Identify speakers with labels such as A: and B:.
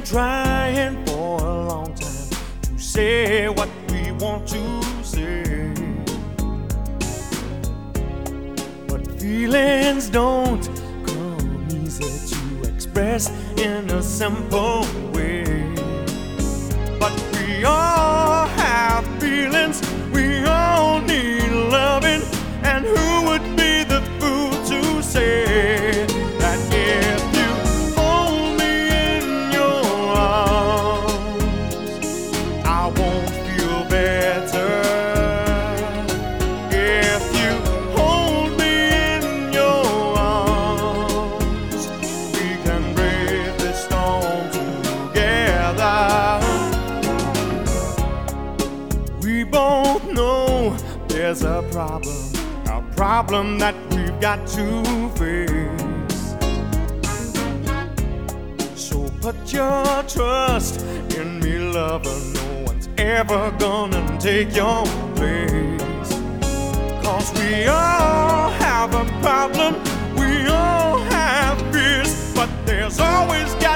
A: trying for a long time to say what we want to say, but feelings don't come easy to express in a simple way. But we all have feelings, we all need loving, and who would be the fool to say that if you hold me in your arms, I won't feel better. If you hold me in your arms, we can brave this storm together. We both know there's a problem that we've got to face. So put your trust in me, lover. No one's ever gonna take your place. 'Cause we all have a problem, we all have fears, but there's always